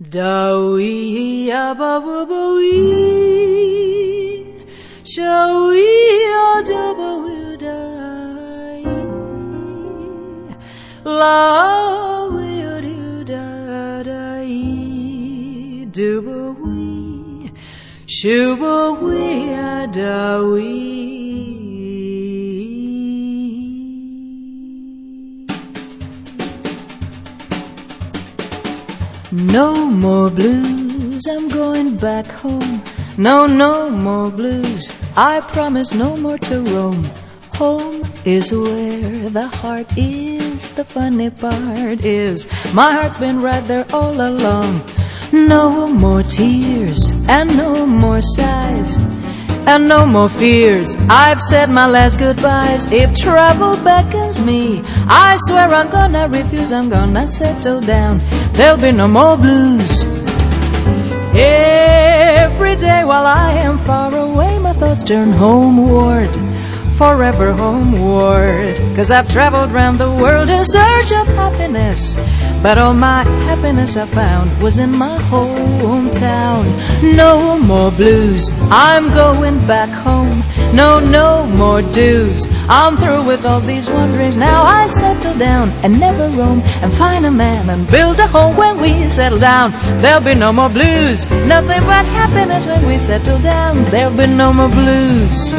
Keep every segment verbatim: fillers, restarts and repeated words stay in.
Da-wee, ah-ba-woo-ba-wee, sha-wee, ah-da-ba-woo-da-ee, la-wee-oh-doo-da-da-ee, do-ba-wee, shoo-ba-wee, ah-da-wee. No more blues, I'm going back home. No, no more blues, I promise no more to roam. Home is where the heart is, the funny part is my heart's been right there all along. No more tears and no more sighs and no more fears, I've said my last goodbyes. If trouble beckons me, I swear I'm gonna refuse, I'm gonna settle down. There'll be no more blues. Every day while I am far away, my thoughts turn homeward, forever homeward. 'Cause I've traveled round the world in search of happiness, but all my happiness I found was in my hometown. No more blues, I'm going back home. No, no more dues, I'm through with all these wanderings. Now I settle down and never roam, and find a man and build a home. When we settle down, there'll be no more blues, nothing but happiness. When we settle down, there'll be no more blues.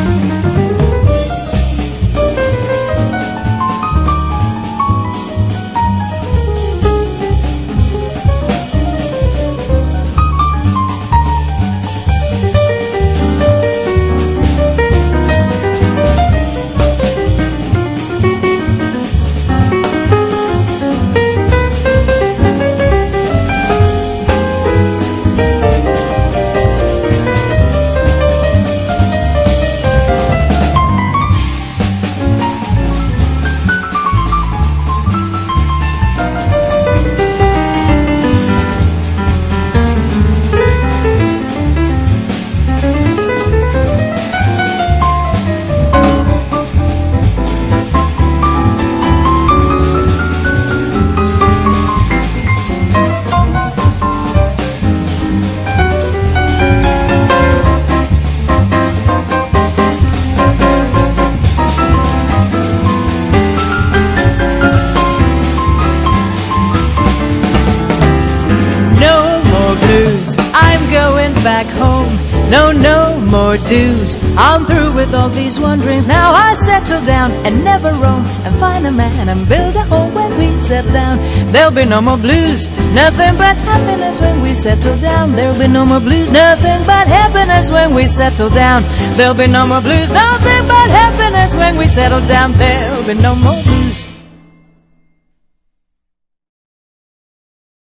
I'm going back home. No, no more dues, I'm through with all these wanderings. Now I settle down and never roam, and find a man and build a home. When we settle down, there'll be no more blues, nothing but happiness. When we settle down, there'll be no more blues, nothing but happiness. When we settle down, there'll be no more blues, nothing but happiness. When we settle down, there'll be no more blues.